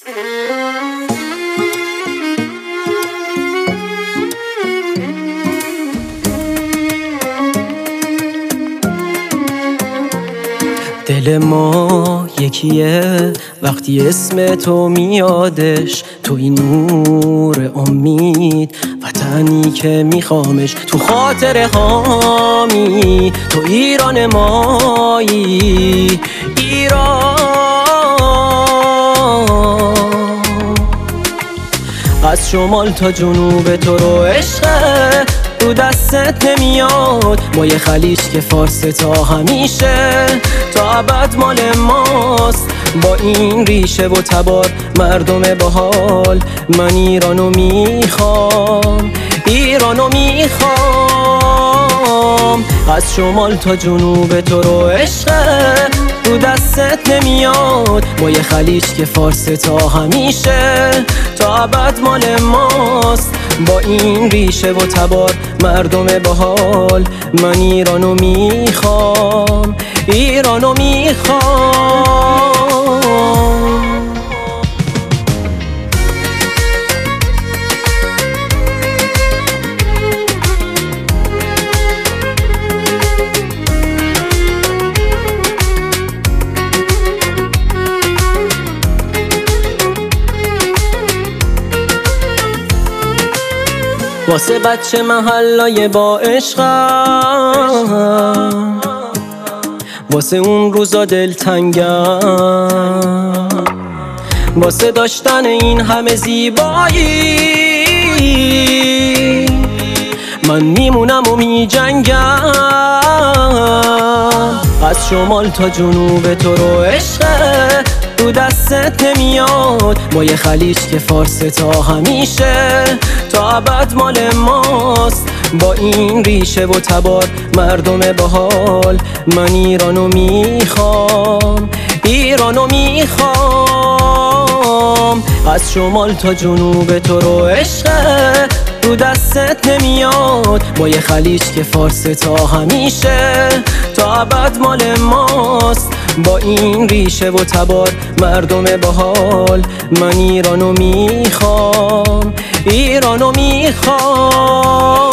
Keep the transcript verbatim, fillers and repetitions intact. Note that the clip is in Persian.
دل ما یکیه وقتی اسم تو میادش، تو این نور امید، وطنی که میخوامش، تو خاطر هامی، تو ایران مایی، ایران. از شمال تا جنوب تو رو عشقه رو دستت نمیاد، ما یه خلیج که فارس تا همیشه تا ابد مال ماست. با این ریشه و تبار مردم باحال، من ایرانو میخوام، ایرانو میخوام. از شمال تا جنوب تو رو عشقه رو دستت نمیاد، با یه خلیج که فارس تا همیشه تا ابد مال ماست. با این ریشه و تبار مردم باحال، من ایرانو میخوام، ایرانو میخوام. واسه بچه محلای با عشقم، واسه اون روزا دلتنگم، واسه داشتن این همه زیبایی من میمونم و میجنگم. از شمال تا جنوب تو رو عشقه رو دستت نمیاد، با یه خلیج که فارس تا همیشه تا ابد مال ماست. با این ریشه و تبار مردم باحال، من ایرانو میخوام، ایرانو میخوام. از شمال تا جنوب تو رو عشقه رو دستت نمیاد، با یه خلیج که فارس تا همیشه تا ابد مال ماست. با این ریشه و تبار مردم باحال، من ایرانو میخوام، ایرانو میخوام.